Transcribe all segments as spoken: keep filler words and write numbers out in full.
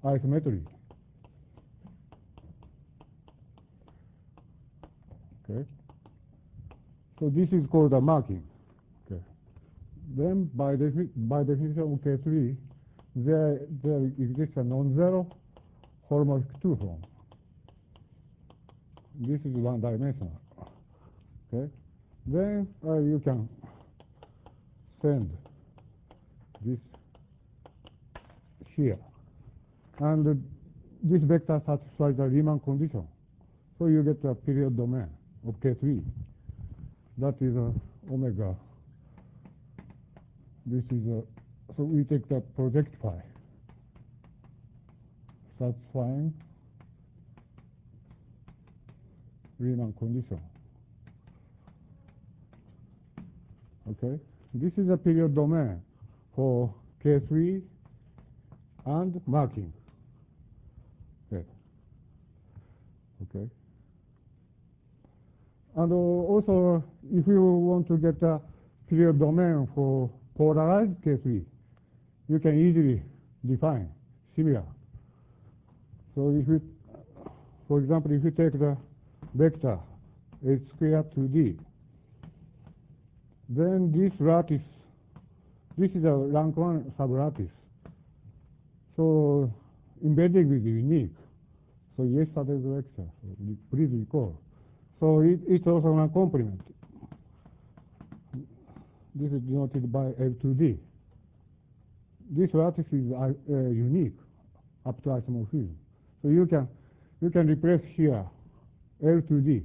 isometry. Okay. So this is called a marking. Okay. Then by, defi by definition of K three, there, there exists a non-zero holomorphic two form. This is one dimensional. Okay. Then uh, you can send this here. And uh, this vector satisfies the Riemann condition. So you get a period domain of K three. That is uh, omega. This is a, so we take the project phi, satisfying Riemann condition. Okay, this is a period domain for K three and marking. Okay. Okay. And uh, also, if you want to get a period domain for polarized K three, you can easily define similar. So if you, for example, if you take the vector h squared to d, then this lattice, this is a rank one sublattice. So embedding is unique. So yesterday's lecture, so please recall. So it, it's also a complement. This is denoted by L two D. This lattice is uh, uh, unique up to isomorphism. So you can you can replace here L two D.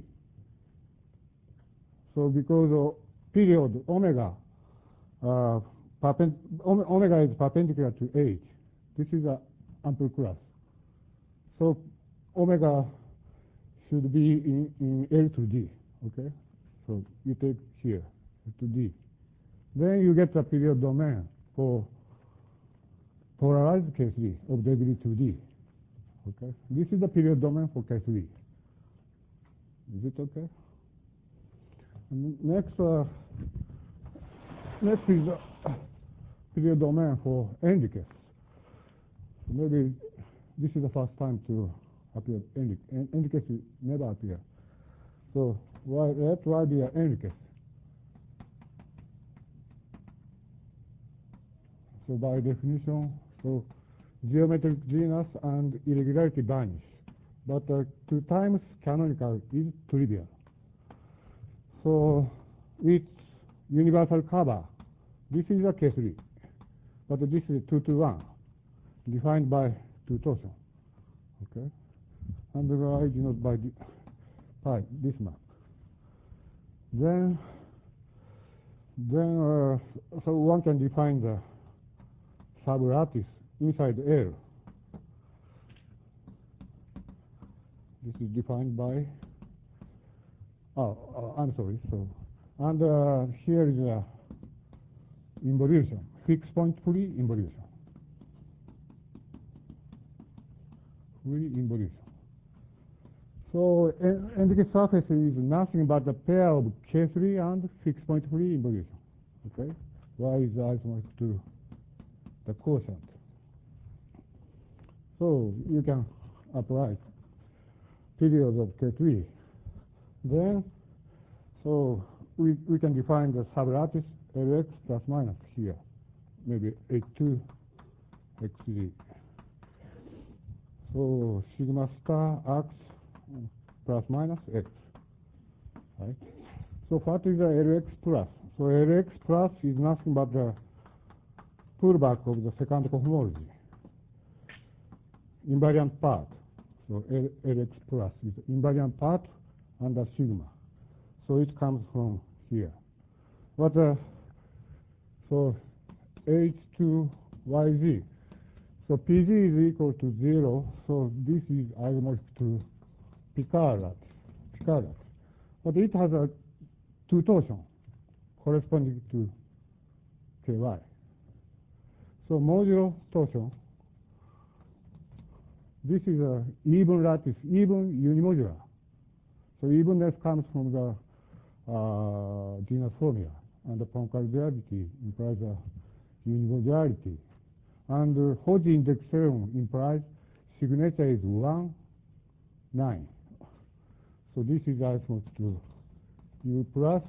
So because of period omega, uh, omega is perpendicular to H. This is an ample class. So omega should be in, in L two D. Okay, so you take here L two D. Then you get a period domain for polarized K three of degree two D. Okay, this is the period domain for K three. Is it okay? And next, uh, next is the period domain for end case. So maybe this is the first time to appear end, end case never appear. So why, let y be an end case. So by definition, so geometric genus and irregularity vanish. But uh, two times canonical is trivial. So it's universal cover. This is a K three. But this is two to one, defined by two torsion. Okay? And the y denoted by the, by this map. Then, then uh, so one can define the sublattice inside L. This is defined by, oh, uh, I'm sorry, so, and uh, here is a involution, fixed point free involution. Free involution. So end case surface is nothing but a pair of K three and fixed point free involution. Okay? Y is isomorphic to the quotient. So you can apply periods of K three. Then, so we, we can define the sublattice Lx plus minus here, maybe H two X Z. So sigma star x plus minus x, right? So what is the Lx plus? So Lx plus is nothing but the pullback of the second cohomology, invariant part. So Lx plus is the invariant part under sigma. So it comes from here. But uh, so H two Y Z. So P Z is equal to zero. So this is isomorphic to Picard lattice. Picard lattice. But it has a two torsion corresponding to K Y. So modulo torsion. This is a even lattice, even unimodular. So evenness comes from the uh, genus formula, and the concavity implies a unimodularity. And uh, Hodge index theorem implies signature is one, nine. So this is isomorphic to U plus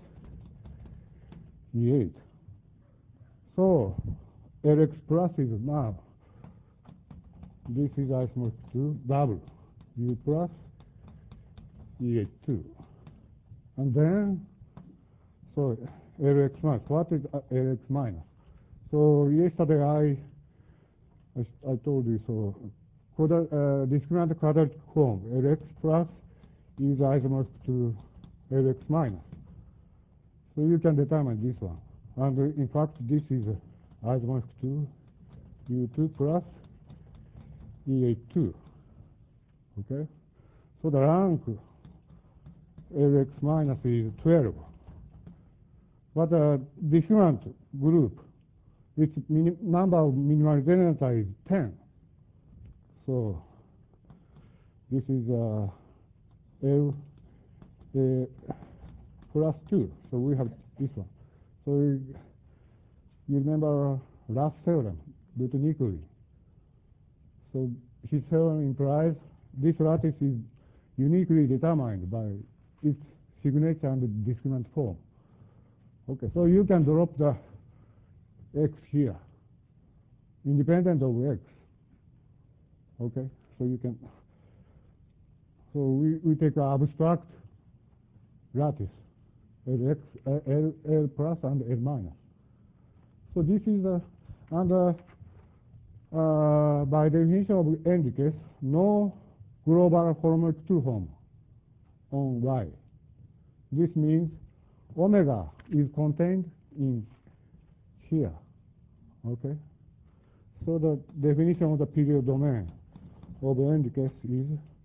E eight. So Lx plus is now, this is isomorphic to double U plus E eight two. And then, so Lx minus, what is Lx minus? So yesterday I, I, I told you, so quadrat, uh, discriminant quadratic form, Lx plus is isomorphic to Lx minus. So you can determine this one. And uh, in fact, this is uh, isomorphic to U two plus E eight two. Okay? So the rank Lx minus is twelve. But the discriminant group, its number of minimal generator is ten. So this is uh, L uh, plus two. So we have this one. So you, you remember Raph's theorem, Newton equally. So his theorem implies this lattice is uniquely determined by its signature and discriminant form. Okay, so you can drop the x here, independent of x. Okay, so you can, so we, we take an abstract lattice, Lx, L, L plus and L minus. So this is, uh, and uh, uh, by definition of end case, no global holomorphic two form on Y. This means omega is contained in here. Okay? So the definition of the period domain of the end case is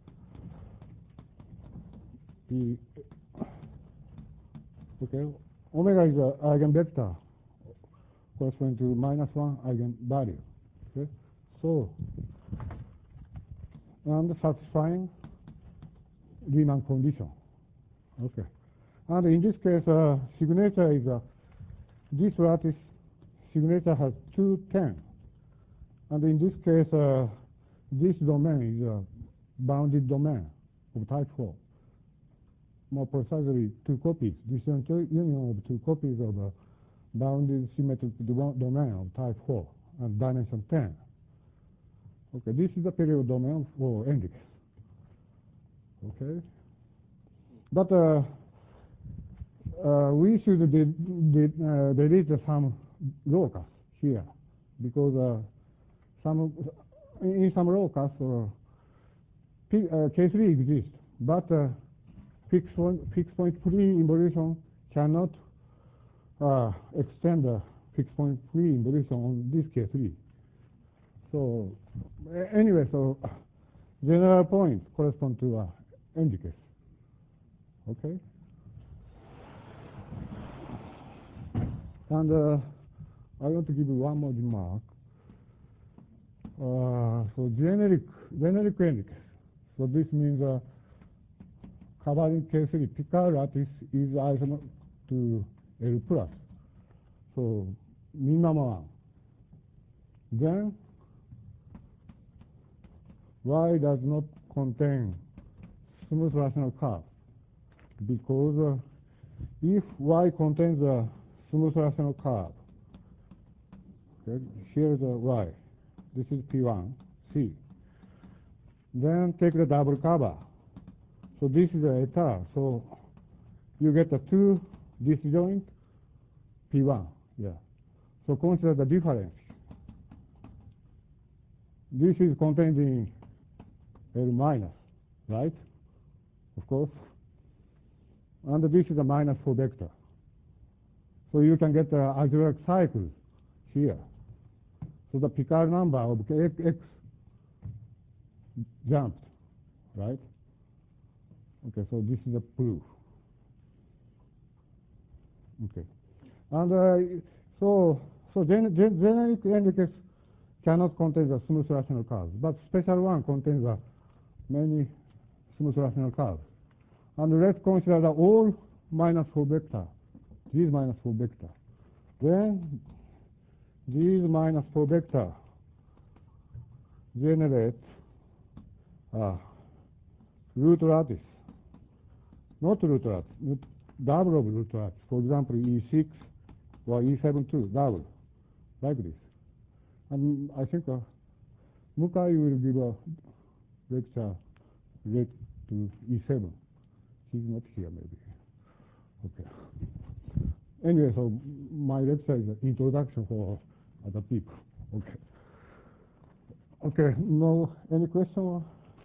P. Okay? Omega is an eigenvector corresponding to minus one eigenvalue. Okay? So, and satisfying Riemann condition. Okay. And in this case, uh, signature is uh, this lattice signature has two ten, and in this case, uh, this domain is a bounded domain of type four. More precisely, two copies, disjunct union of two copies of a bounded symmetric domain of type four and dimension ten. Okay, this is the period domain for end case. Okay, but uh, uh, we should de de uh, delete some locus here because uh, some in some locus uh, P, uh, K three exists, but uh, fixed point fixed point free involution cannot uh, extend the fixed point free involution on this K three. So uh, anyway, so general points correspond to uh, end case. Okay. And uh, I want to give you one more remark. Uh, so generic generic end case. So this means uh, covering K three Picard lattice is isomorphic to L plus. So minimum one. Then Y does not contain smooth rational curve because uh, if Y contains a smooth rational curve, okay, here's a Y, this is P one, C. Then take the double cover. So this is a eta, so you get a two disjoint P one, yeah. So consider the difference. This is contained in L minus, right? Of course. And this is a minus four vector. So you can get the algebraic cycles here. So the Picard number of X, X jumped, right? Okay, so this is a proof. Okay. And uh, so, so gen gen generic end case cannot contain the smooth rational curves, but special one contains uh, many smooth rational curves. And let's consider the all minus four vector, these minus four vector. Then these minus four vector generate uh, root lattice, not root lattice, root, double of root lattice. For example, E six or E seven too, double, like this. And I think uh, Mukai will give a lecture related to E seven. He's not here, maybe. Okay. Anyway, so my lecture is an introduction for other people. Okay. Okay. No, any question?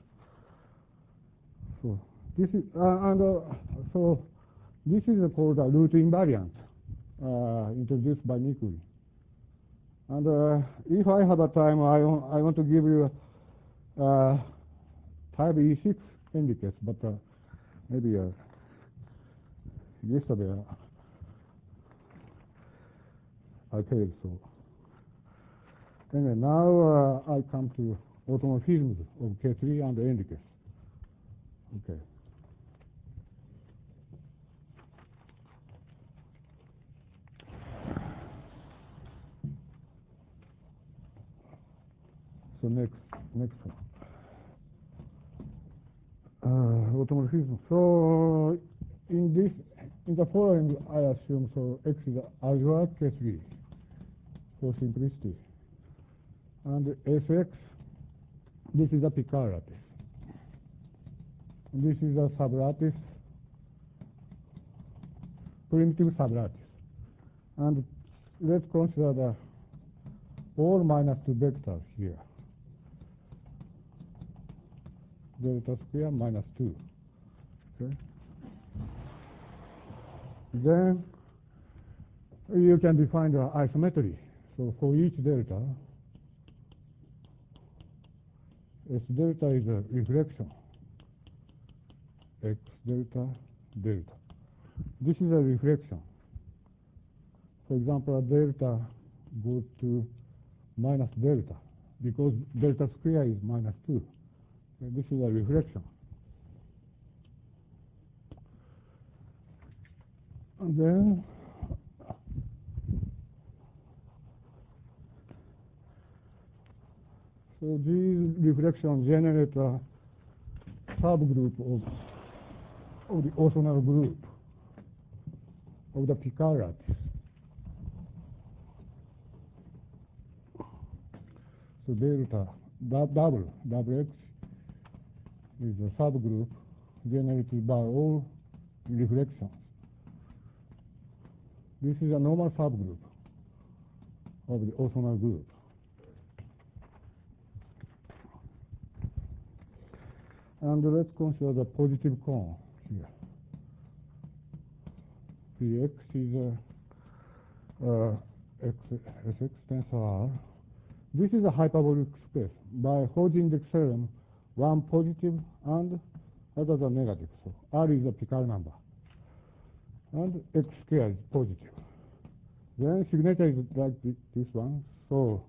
So this is uh, and uh, so this is called a root invariant uh, introduced by Nikuri. And uh, if I have a time, I want, I want to give you uh, type E six indicates, but uh, maybe uh, yesterday uh, I failed. So anyway, now uh, I come to automorphisms of K three and indicates. Okay. So next, next one. Uh, automorphism. So in this, in the following, I assume so X is algebraic K three for simplicity, and S X, this is a Picard lattice. This is a sublattice, primitive sublattice, and let's consider the all minus two vectors here. Delta square minus two. Okay. Then you can define the isometry. So for each delta, S delta is a reflection. X delta delta. This is a reflection. For example, a delta goes to minus delta because delta square is minus two. This is a reflection. And then so these reflections generate a subgroup of, of the orthogonal group of the Picard lattice. So delta double double X is a subgroup generated by all reflections. This is a normal subgroup of the orthogonal group. And let's consider the positive cone here. Px is a uh, x, Sx tensor R. This is a hyperbolic space. By Hodge-index theorem, one positive and others are negative. So R is a Picard number. And x squared is positive. Then signature is like this one. So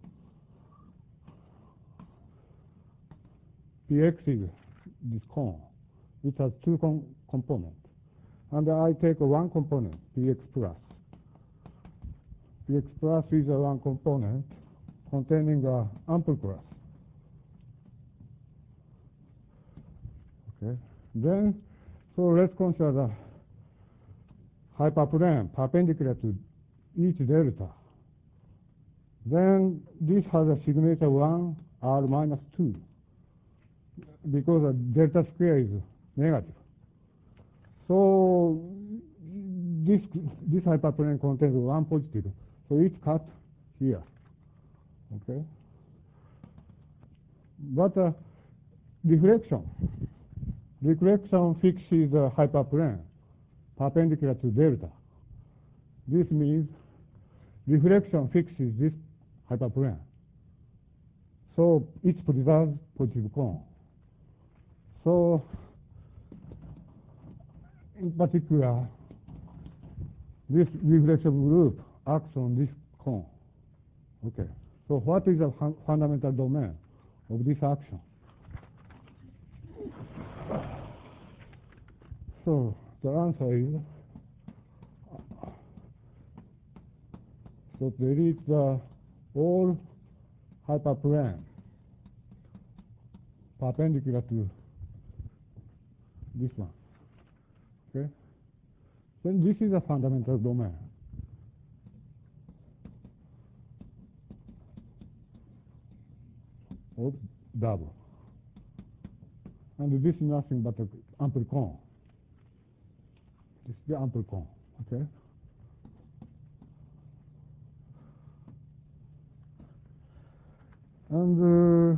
Px is this cone, which has two com components. And I take one component, Px plus. Px plus is a one component containing a ample class. Okay. Then, so let's consider the hyperplane perpendicular to each delta. Then this has a signature one, R minus two, because the delta square is negative. So this this hyperplane contains one positive, so it's cut here. Okay. But uh, reflection, reflection fixes the hyperplane perpendicular to delta. This means reflection fixes this hyperplane. So it preserves positive cone. So in particular, this reflection group acts on this cone. Okay. So what is the fun fundamental domain of this action? So the answer is, so there is the all hyperplane perpendicular to this one. Okay? Then this is a fundamental domain. Of double. And this is nothing but an ample cone. This is the ample cone. Okay? And uh,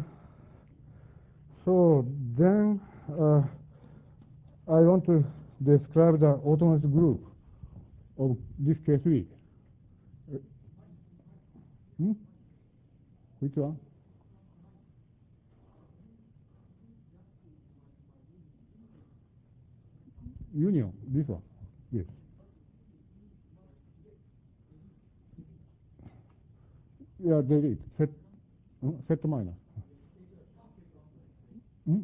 so then uh, I want to describe the autonomous group of this K three. Uh, hmm? Which one? Union, this one. Yes. Yeah, delete. Set, uh, set minus. Hmm?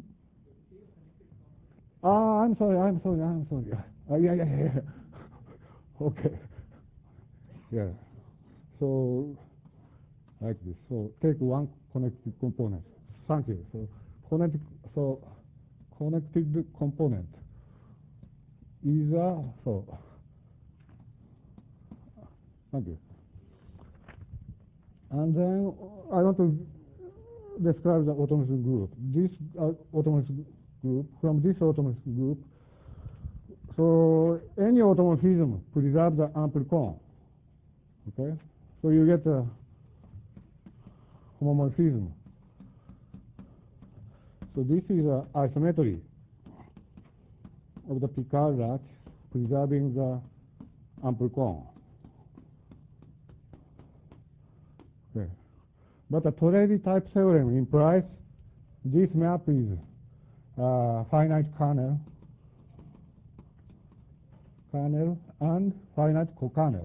Ah, I'm sorry, I'm sorry, I'm sorry. Uh, yeah, yeah, yeah. Okay. Yeah. So, like this. So, take one connected component. Thank you. So, connected, so, connected component is a, so, thank you. And then I want to describe the autonomous group. This uh, autonomous group, from this autonomous group, so any automorphism preserves the ample cone. Okay? So you get a homomorphism. So this is an isometry of the Picard lattice preserving the ample cone. Okay. But the Torelli type theorem implies this map is uh, finite kernel, kernel and finite co-kernel.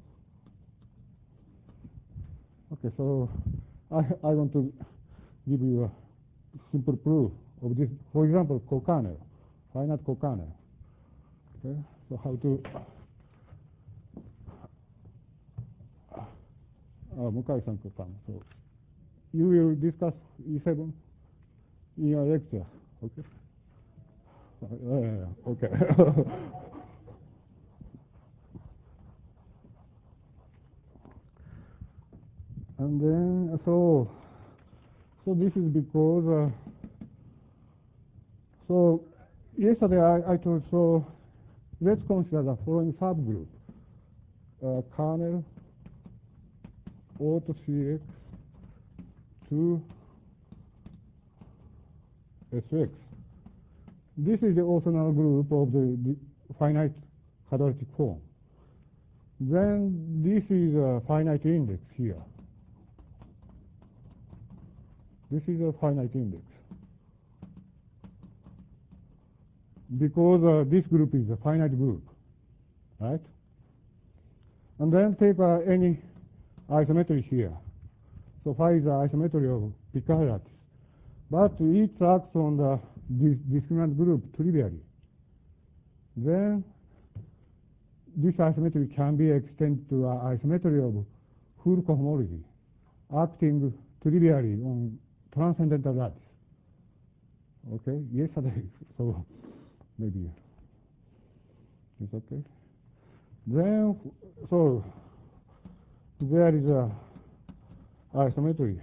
Okay, so I, I want to give you a simple proof of this. For example, co-kernel, finite co-kernel. Okay, so how to uh, Mukai-san could come. So you will discuss E seven in your lecture. Okay. Uh, yeah, okay. And then so so this is because uh, so yesterday I, I told so let's consider the following subgroup: uh, kernel O to C X to S X. This is the orthogonal group of the, the finite quadratic form. Then this is a finite index here. This is a finite index. Because uh, this group is a finite group, right? And then take uh, any isometry here. So phi is the isometry of Picard lattice. But it acts on the dis discriminant group trivially. Then this isometry can be extended to an isometry of full cohomology, acting trivially on transcendental lattice. Okay, yesterday, so maybe it's okay. Then, so there is a isometry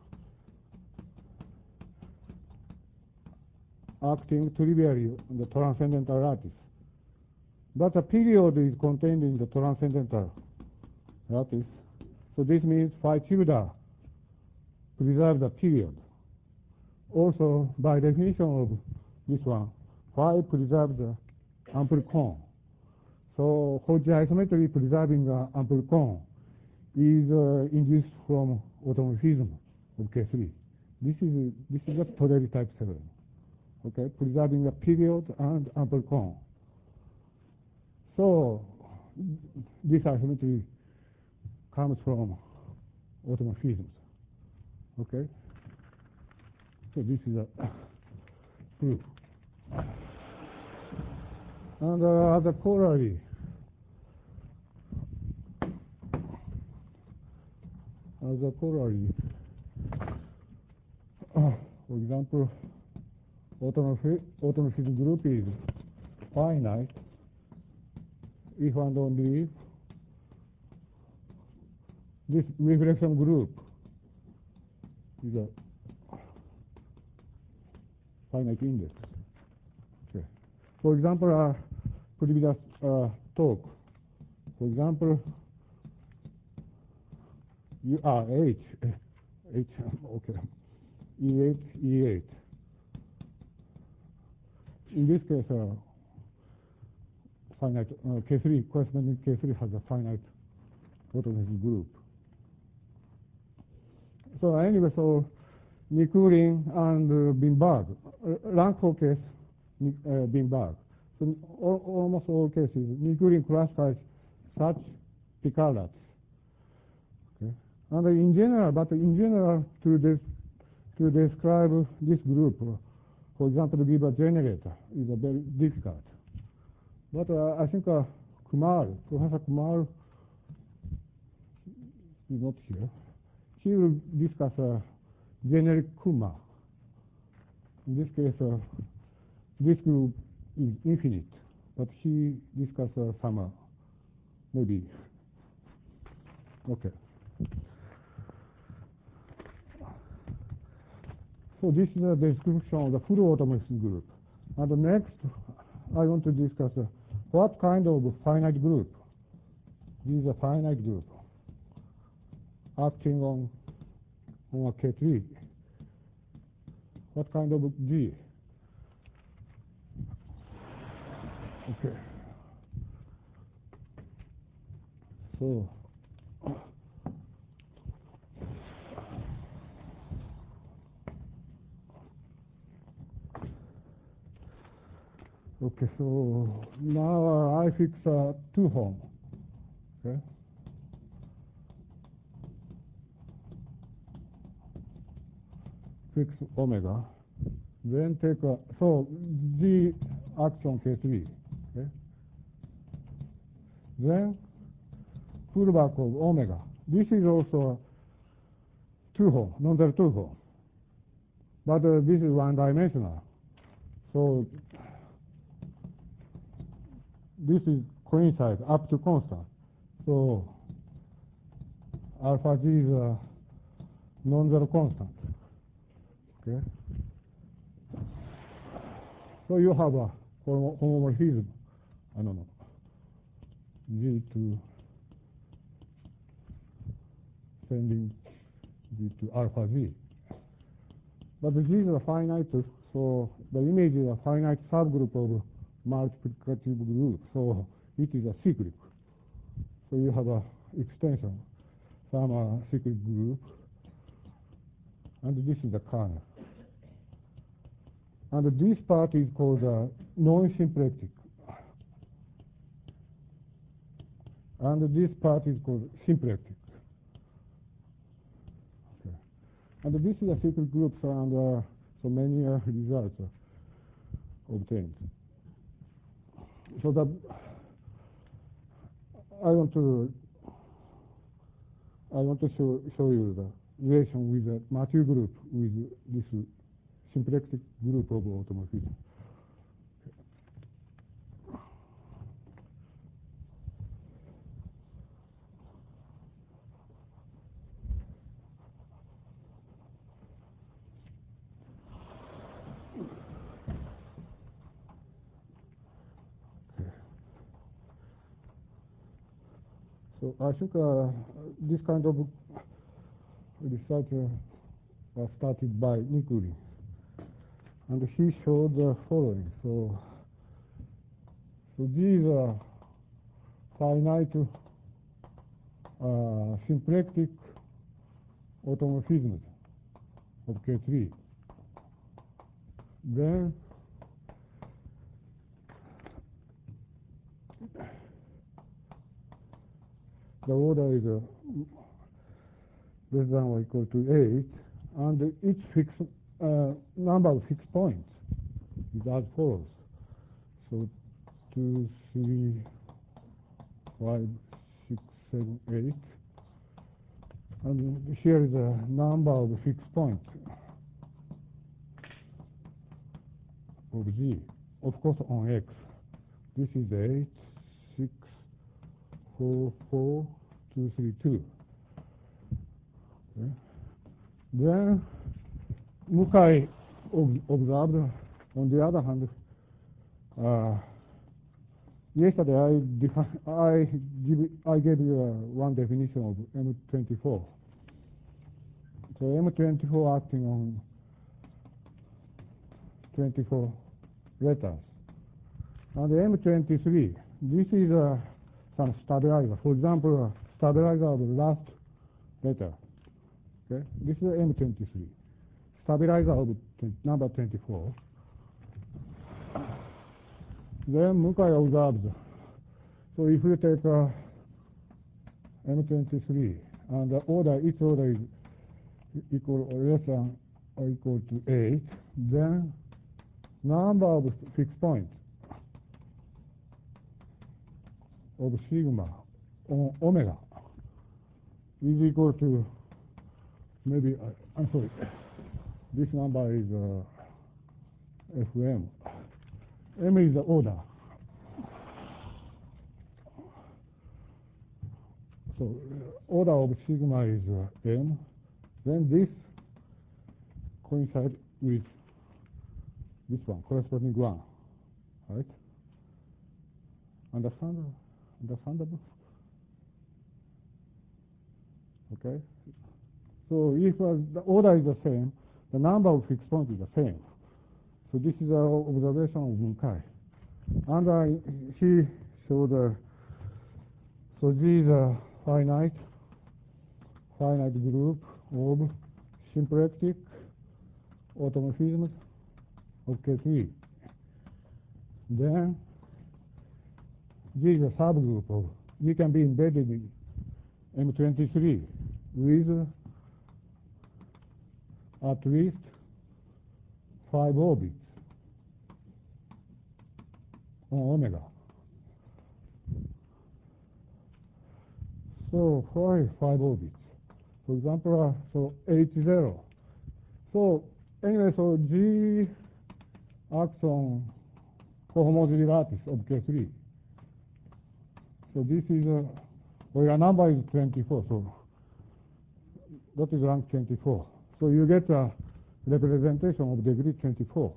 acting trivially on the transcendental lattice. But the period is contained in the transcendental lattice. So this means phi tilde preserves the period. Also, by definition of this one, phi preserves the ample cone. So Hodge isometry preserving the ample cone is uh, induced from automorphism of K three. This is this is a Torelli type theorem. Okay, preserving the period and ample cone. So this isometry comes from automorphisms. Okay, so this is a proof. And uh, as a corollary, as a corollary, uh, for example, automorphism group is finite if and only if this reflection group is a finite index. Okay. For example, uh, previous uh, talk, for example, you are H, H, okay, E eight, E eight. In this case, uh, finite uh, K three, corresponding K three has a finite automorphism group. So anyway, so Nikulin and uh, Binberg, uh, rank for case uh, Binberg. So all, almost all cases, Nikulin classifies such Picard. Okay. And in general, but in general, to this to describe this group, uh, for example, to give a generator is a very difficult. But uh, I think uh, Kumar, Professor Kumar is not here. He will discuss uh, generic Kuma. In this case, uh, this group is infinite, but he discussed uh, some, uh, maybe. Okay. So this is a description of the full automorphism group. And the next, I want to discuss uh, what kind of finite group. This is a finite group acting on, on a K three. What kind of G? Okay. So, okay, so now I fix uh, two home. Okay. Fix omega. Then take a, so G action K three. Okay. Then pullback of omega. This is also two home, non-zero two home. But uh, this is one dimensional. So this is coincide up to constant. So alpha G is a non-zero constant. Okay. So you have a homomorphism. I don't know. G to sending G to alpha G. But the G is a finite, so the image is a finite subgroup of multiplicative group. So it is a cyclic. So you have a extension, some uh, cyclic group, and this is the kernel. And this part is called uh, non-symplectic. And this part is called symplectic. Okay. And this is a cyclic group, and uh, so many uh, results are obtained. So that I want to I want to show show you the relation with the Mathieu group with this symplectic group of automorphism. So I think uh, this kind of research uh, was started by Nikulin, and he showed the following. So, so these are finite uh, symplectic automorphisms of K three. Then the order is uh, less than or equal to eight, and each fixed uh, number of fixed points is as follows. So two, three, five, six, seven, eight, and here is a number of fixed points. of G, of course on X. This is eight, six, four, four, two, three, two. Okay. Then Mukai observed, on the other hand, uh, yesterday I, defi- I, give, I gave you uh, one definition of M twenty-four. So M twenty-four acting on twenty-four letters. And the M twenty-three, this is uh, some stabilizer. For example, uh, stabilizer of the last letter. Okay, this is M twenty-three. Stabilizer of number twenty-four. Then Mukai observes. So if you take uh, M twenty-three and the order, its order is equal or less than or equal to eight, then number of fixed points of sigma on omega is equal to maybe, uh, I'm sorry, this number is uh, F M. M is the order. So uh, order of sigma is uh, M. Then this coincides with this one, corresponding one, right? Understand? Understandable? Okay. So if uh, the order is the same, the number of fixed points is the same. So this is our observation of Mukai. And uh, he showed, uh, so G is a finite, finite group of symplectic automorphisms of K three. Then G is a subgroup of, G can be embedded in M twenty-three with at least five orbits on omega. So why five orbits? For example, uh, so H zero. So anyway, so G acts on cohomology lattice of K three. So this is a, well, your number is twenty-four, so that is rank twenty-four. So you get a representation of degree twenty-four.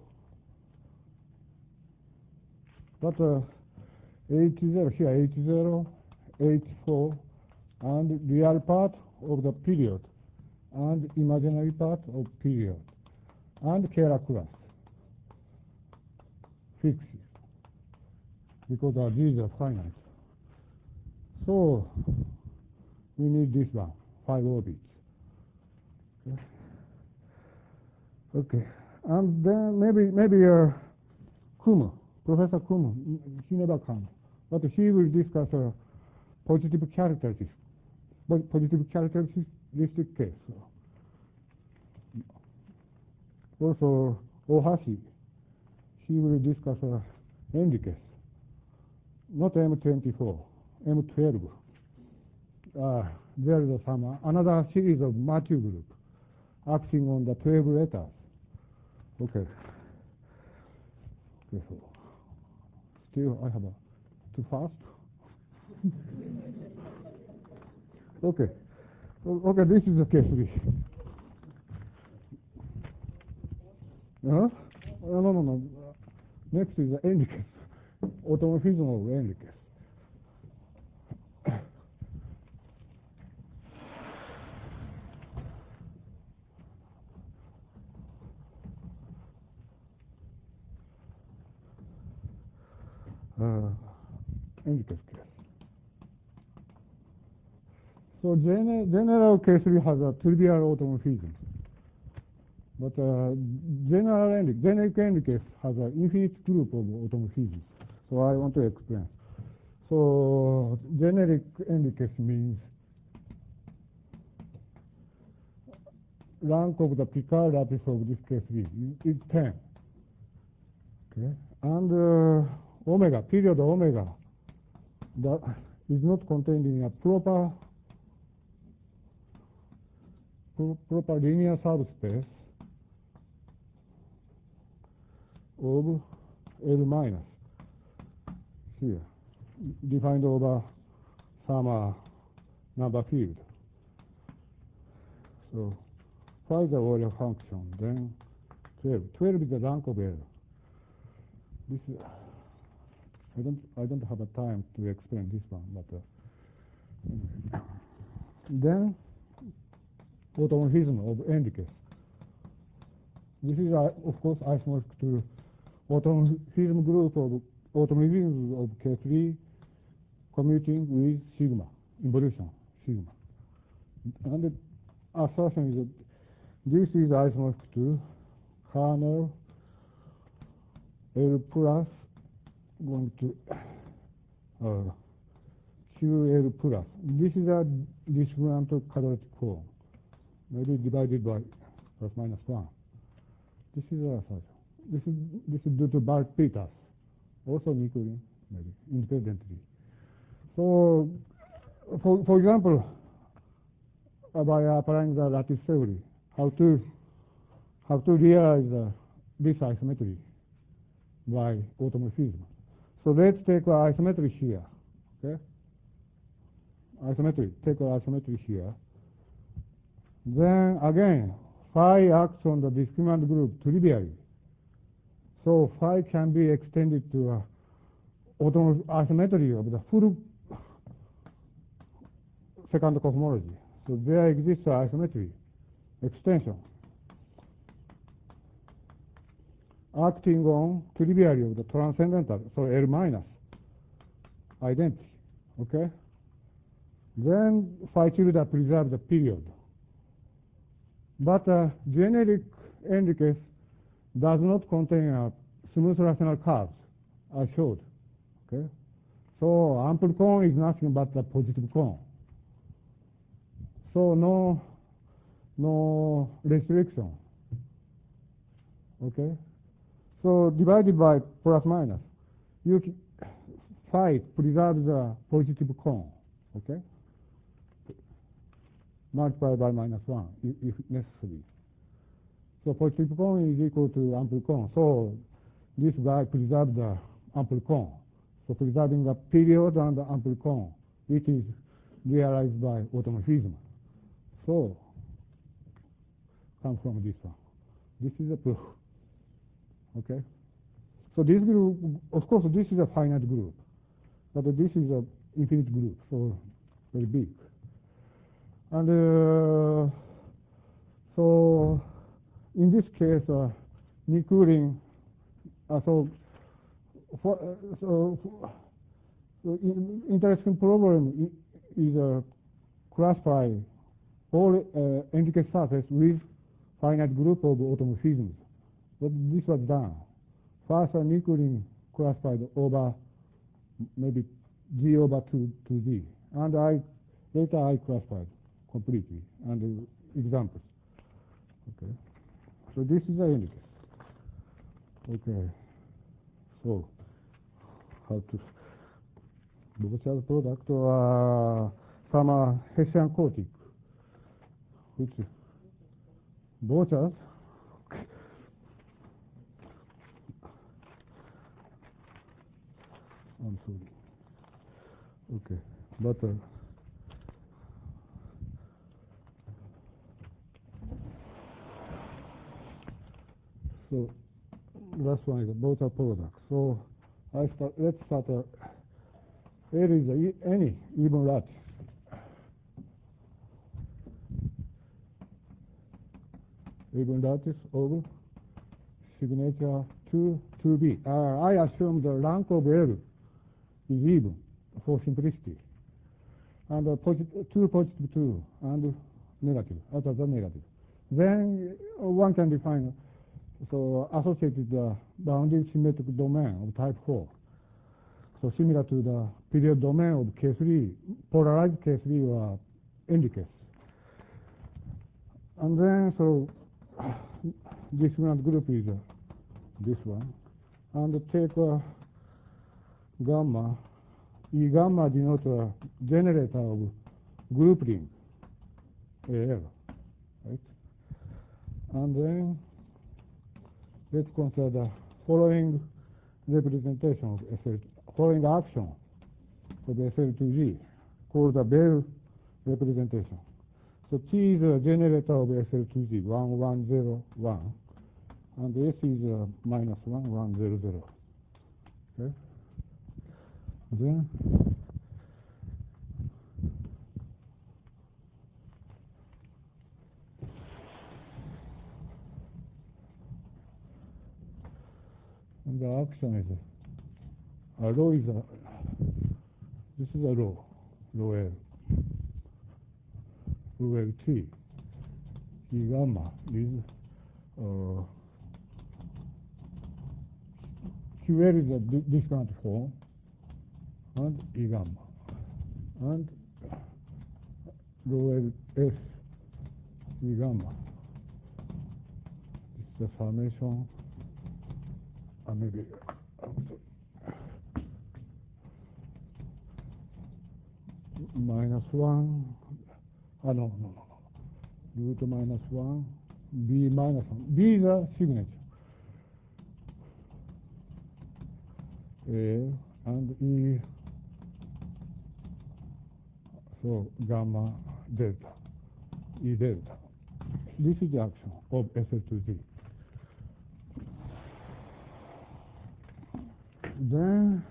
But uh, H zero, here H zero, H four, and real part of the period, and imaginary part of period, and Kähler class fixes, because our G's are finite. So we need this one, five orbits. Okay. Okay. And then maybe maybe uh, Kuhn, Professor Kuhn, he never comes, but he will discuss a positive characteristic, positive characteristic case. Also, Ohashi, he will discuss a end case, not M twenty-four, M twelve. Uh, there is some another series of Matthew group acting on the twelve letters. Okay. Okay, so still I have a too fast. Okay. Okay, this is the case three. Uh-huh. Uh, no, no, no. Next is the end case. Automorphism of end case. Uh, end case case. So general, general case three has a trivial automorphism. But uh, general end, generic end case has an infinite group of automorphisms. So I want to explain. So generic end case means rank of the Picard lattice of this case three is ten. Okay, and uh, omega, period omega, that is not contained in a proper pro proper linear subspace of L minus here, defined over some uh, number field. So phi is the order function, then twelve. twelve is the rank of L. This is, I don't I don't have a time to explain this one, but uh, then automorphism of end case. This is uh, of course isomorphic to automorphism group of automorphism of K three commuting with sigma involution sigma. And the assertion is that this is isomorphic to kernel L plus going to uh, Q L plus. This is a discriminant quadratic form, maybe divided by plus minus one. This is a assertion. This is this is due to Bart Peters, also Nikulin, maybe independently. So, for for example, uh, by applying the lattice theory, how to how to realize uh, this isometry by automorphism. So let's take our isometry here. Okay, isometry. Take our isometry here. Then again, phi acts on the discriminant group trivially. So phi can be extended to uh, automorph isometry of the full second cohomology. So there exists an isometry extension acting on trivially of the transcendental, so L minus identity. Okay? Then phi tilde preserves the period. But uh, generic end case does not contain a smooth rational curves, I showed. Okay? So ample cone is nothing but a positive cone. So no no restriction. Okay? So divided by plus minus, you phi preserves a positive cone. Okay? Multiplied by minus one if necessary. So positive cone is equal to ample cone. So this guy preserves the ample cone. So preserving the period and the ample cone, which is realized by automorphism. So comes from this one. This is a proof. Okay. So this group, of course, this is a finite group, but this is an infinite group, so very big. And uh, so in this case, uh, Nikulin, uh, so, for, uh, so, so in, interesting problem is uh, classify all uh, entity surface with finite group of automorphisms. But this was done. First, uh, Nikulin classified over maybe G over two, two G, and I later I classified completely and uh, examples. Okay, so this is the end case. Okay, so how to Bochas product or uh, some uh, Hessian coating, which is Bochas. I'm sorry. Okay, but uh, so last one is both are products. So I start. Let's start. Uh, L is a, any even lattice. Even lattice of signature two two B. Uh, I assume the rank of L is even for simplicity, and uh, posit two positive two and negative other than negative. Then uh, one can define so associated uh, boundary symmetric domain of type four. So similar to the period domain of K three, polarized K three or end case. And then so this one group is uh, this one, and take uh, gamma. E gamma denotes a generator of group ring A L, right? And then let's consider following representation of S L, following action of S L two G, called the Bell representation. So T is a generator of S L two G, one, one, zero, one, and S is a minus one, one, zero, zero. Okay? Then and the action is a, a row is a, this is a row, row L, row L T. E gamma is uh, Q L is a discount form, and E gamma, and row L S E gamma. This is the summation. Uh, maybe minus one. Ah, no, no, no, no. Root minus one, B minus one. B is a signature. A and E, so gamma delta, E delta. This is the action of S L two G. Then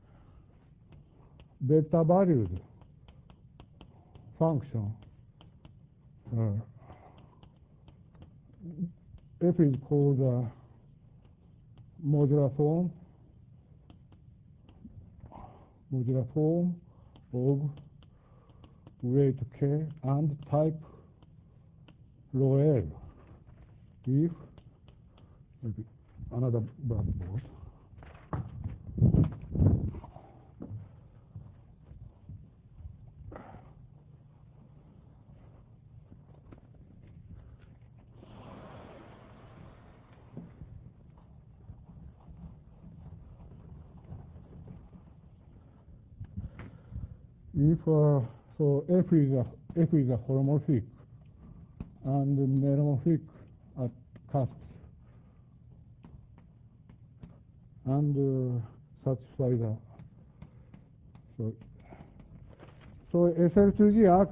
beta valued function, uh, F is called uh, modular form, modular form of weight K and type rho L. If maybe another blackboard. If uh, so, F is a F is a holomorphic and meromorphic at cusps, and uh, satisfy the so so S L two G acts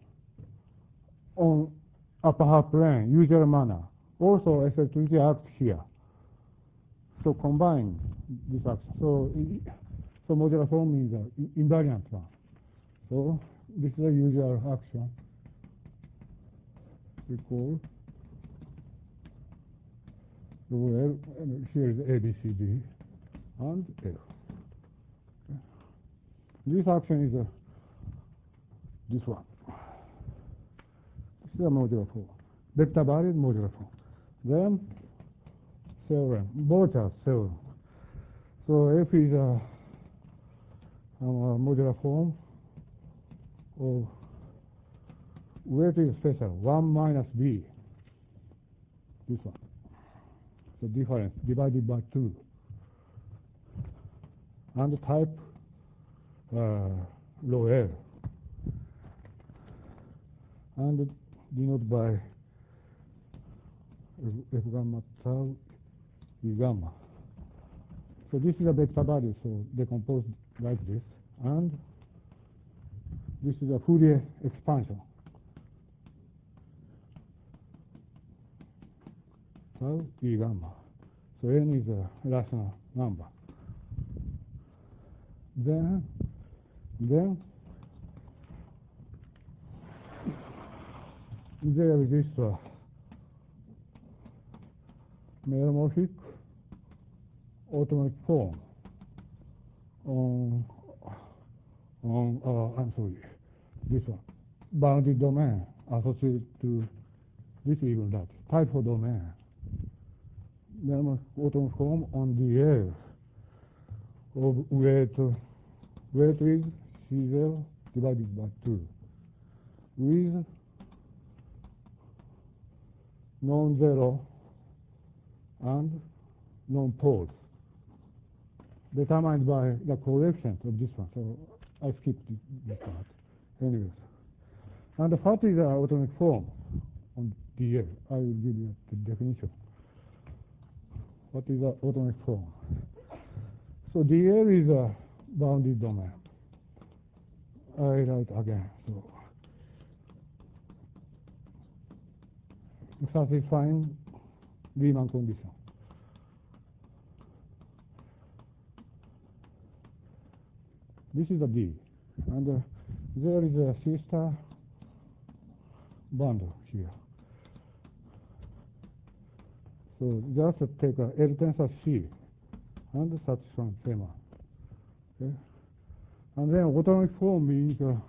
on upper half plane usual manner. Also S L two G acts here. So combine this action. So so modular form is an invariant one. So this is a usual action we call L, and here is A, B, C, D, and F. Okay. This action is a, this one. This is a modular form. Vector varied modular form. Then theorem, Borcher's theorem. So F is a, a modular form of weight is special, one minus B, this one. The difference divided by two. And the type uh, rho L. And denoted by F gamma tau E gamma. So this is a vector value, so decomposed like this. And this is a Fourier expansion. Tau E gamma. So n is a rational number. Then, then there is this uh, meromorphic autonomic form on on uh, I'm sorry, this one bounded domain associated to this even that type of domain. Meromorphic autonomic form on the L of weight weight is C zero divided by two with non-zero and non-poles determined by the coefficient of this one. So I skipped this part. Anyways. And what is the autonomic form on D L? I will give you the definition. what is the autonomic form? So D L is a bounded domain. I write again. So satisfying Riemann condition. This is a D, and uh, there is a sister bundle here. So just take a L tensor C and satisfy Feynman. Okay? And then autonomic form means uh,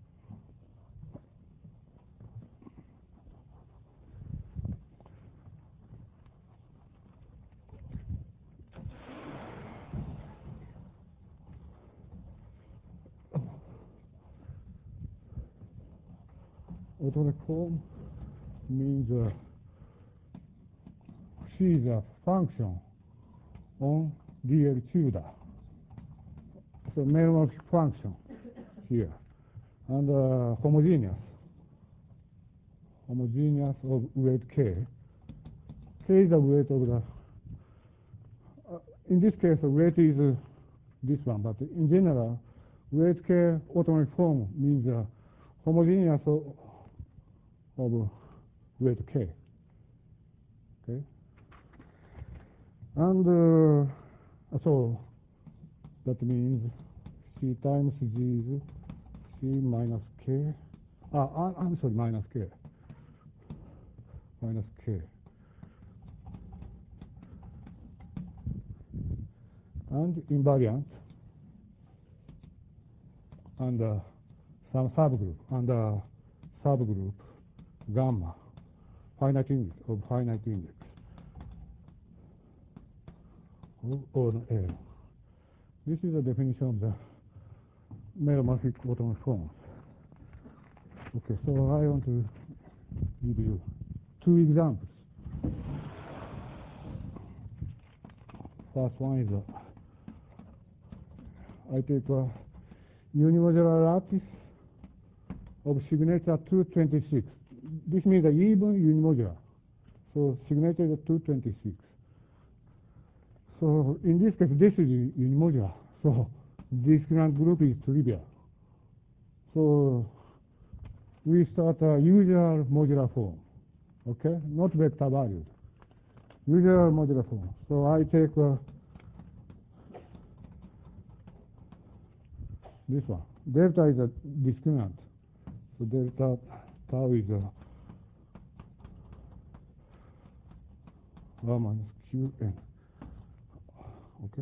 autonomic form means uh, C is a function on D L tilde. So meromorphic function here, and uh, homogeneous, homogeneous of weight K. K is the weight of the. Uh, in this case, the weight is uh, this one, but in general, weight K autonomic form means uh, homogeneous of, of weight K. Okay, and uh, so that means C times G is C minus K. Ah, I'm sorry, minus K. Minus K. And invariant and uh, some subgroup and uh, subgroup gamma, finite index of finite index of on L. This is the definition of the meromorphic autonomic forms. Okay, so I want to give you two examples. First one is uh, I take a unimodular lattice of signature two twenty-six. This means a even unimodular. So signature is two twenty-six. So in this case, this is unimodular. So discriminant group is trivial. So we start a usual modular form, okay? Not vector valued. Usual modular form. So I take uh, this one. Delta is a discriminant. So delta tau is a R minus Q n. Okay.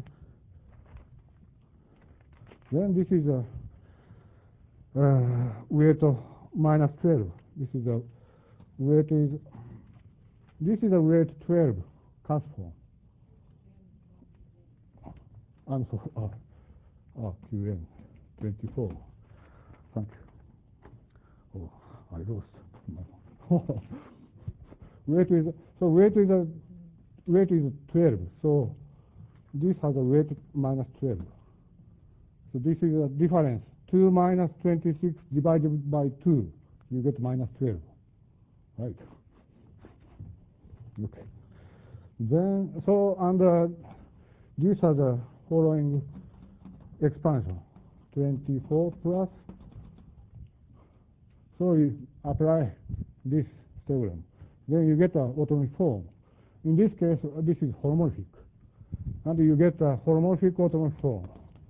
Then this is a uh, weight of minus twelve. This is a weight is this is a weight twelve cusp form. I'm sorry. Oh, oh Q n twenty-four. Thank you. Oh, I lost my weight is so weight is a weight is twelve. So this has a weight minus twelve. So this is a difference. two minus twenty-six divided by two, you get minus twelve. Right. Okay. Then, so, and uh, these are the following expansion. twenty-four plus. So you apply this theorem. Then you get an autonomic form. In this case, uh, this is holomorphic. And you get a holomorphic autonomic form.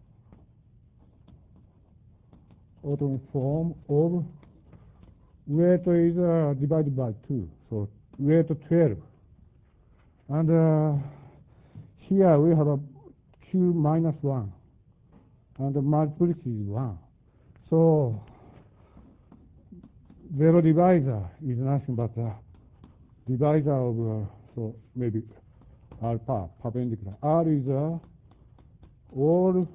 Autonomic form of weight is uh, divided by two. So weight twelve. And uh, here we have a Q minus one. And the multiplicity is one. So zero divisor is nothing but a divisor of, uh, so maybe alpha, perpendicular. R is uh, all,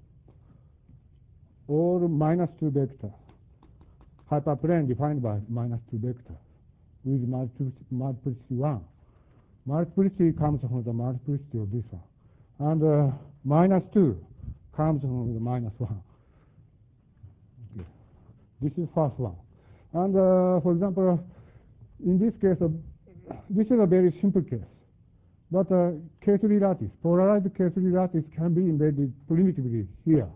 all minus two vector. Hyperplane defined by minus two vector with multiplicity, multiplicity one. Multiplicity comes from the multiplicity of this one. And uh, minus two comes from the minus one. Okay. This is first one. And uh, for example, in this case, uh, this is a very simple case. But uh, K three lattice, polarized K three lattice can be embedded primitively here.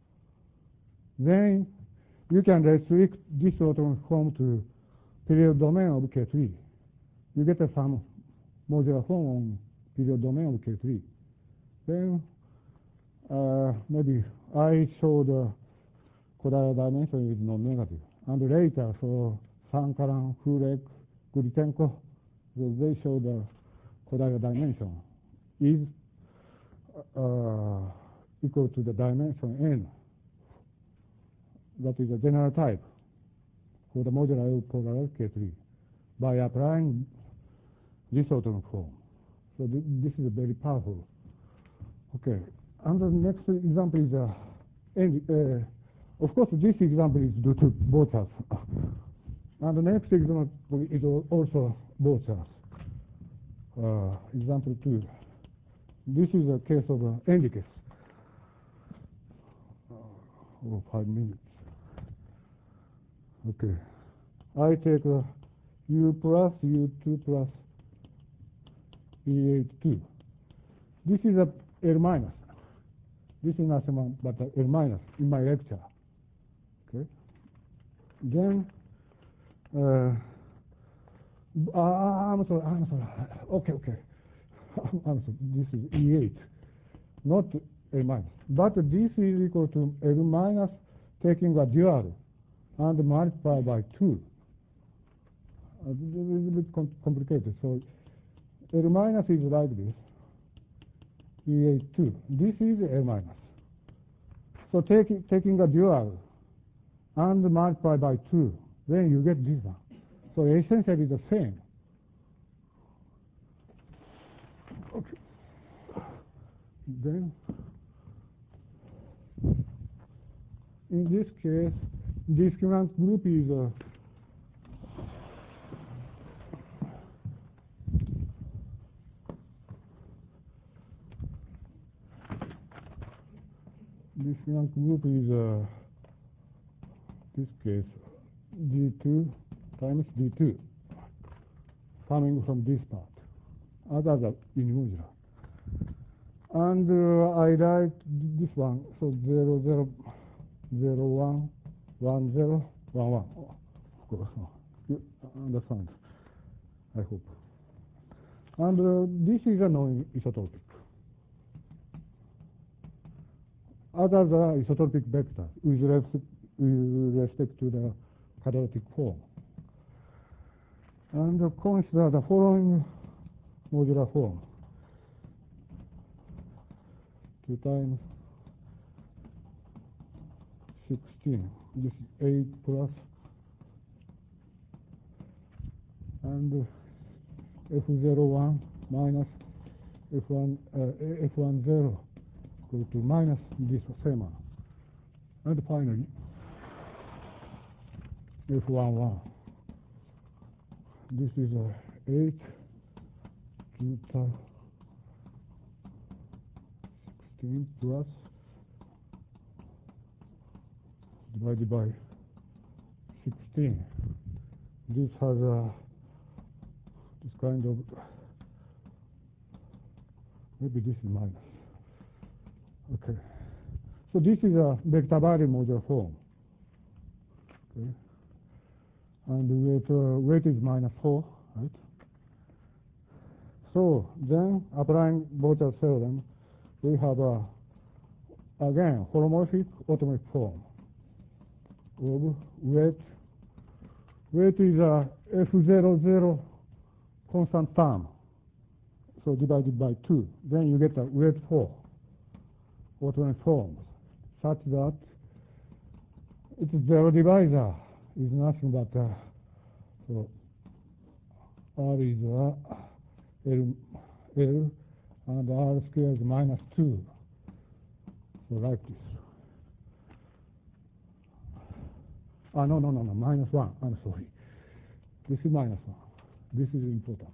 Then you can restrict this orthogonal form to period domain of K three. You get a some modular form on period domain of K three. Then uh, maybe I show the Kodaira dimension is non-negative. And later, so Sankaran, Hurek, Guritenko, they show the Kodaira dimension is uh, equal to the dimension n. That is a general type for the modular polarized K three by applying this orthogonal form. So th this is very powerful. Okay, and the next example is, uh, and, uh, of course, this example is due to Bottas. And the next example is also Bottas. Uh, example two. This is a case of uh, Endicus. Uh, oh, five minutes. Okay. I take uh, U plus U two plus E eight two. This is a L minus. This is nothing but a L minus in my lecture. Okay. Then, uh, uh, I'm sorry, I'm sorry. Okay, okay. I'm sorry. This is E eight, not L minus. But this is equal to L minus taking a dual and multiply by two. Uh, this is a little bit com complicated. So L minus is like this. E eight two. This is L minus. So take, taking a dual and multiply by two, then you get this one. So essentially the same. Okay. Then, in this case, discriminant group is uh, discriminant group is uh, this case D two times D two coming from this part, other than in modular. And uh, I write this one, so zero zero zero one one zero one one. Oh, of course, no. You understand, I hope. And uh, this is a non-isotropic. Other the isotropic vector with respect, with respect to the quadratic form. And uh, consider the following modular form. two times sixteen. This is eight plus, and uh, F zero one minus F one uh, F one zero equal to minus this same one. And finally F one one. This is uh, eight two times sixteen plus divided by sixteen. This has a this kind of, maybe this is minus. Okay. So this is a vector value modular form. Okay. And the weight, uh, weight is minus four, right? So then applying Bottas theorem, we have a again holomorphic automatic form of weight. Weight is a F zero zero constant term, so divided by two. Then you get a weight four automatic form such that its zero divisor is nothing but uh, so R is uh, L, L and R squared is minus two. So like this. Ah, no, no, no, no, minus one. I'm sorry. This is minus one. This is important.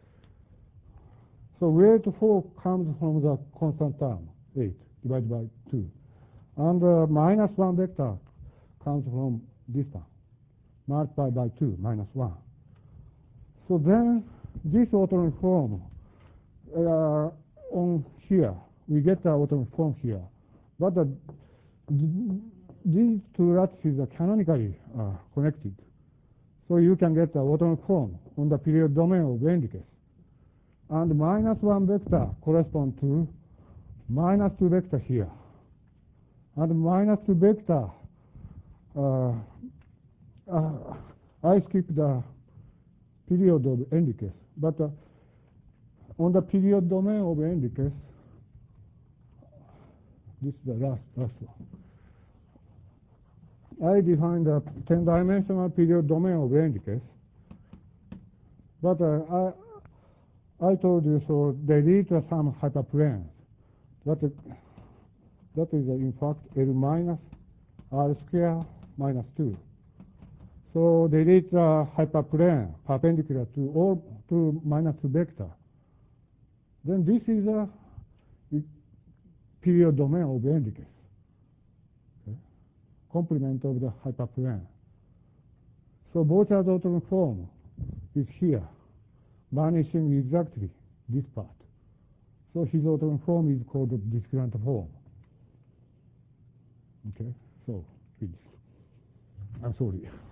So weight four comes from the constant term, eight, divided by two. And uh, minus one vector comes from this term, multiplied by two, minus one. So then this autonomic form uh, on here. We get the autonomous form here. But the, these two lattices are canonically uh, connected. So you can get the autonomous form on the period domain of n case. And minus one vector corresponds to minus two vector here. And minus two vector, uh, uh, I skip the period of n case. But uh, on the period domain of n case, this is the last, last one. I define the ten-dimensional period domain of n case. But uh, I, I told you, so they lead to some hyperplanes. But uh, that is uh, in fact L minus R square minus two. So they lead to a hyperplane perpendicular to all to minus two vector. Then this is a period domain of n case. Okay. Complement of the hyperplane. So Bouchard's autonomous form is here, vanishing exactly this part. So his autonomous form is called the discrete form. Okay, so finish. I'm sorry.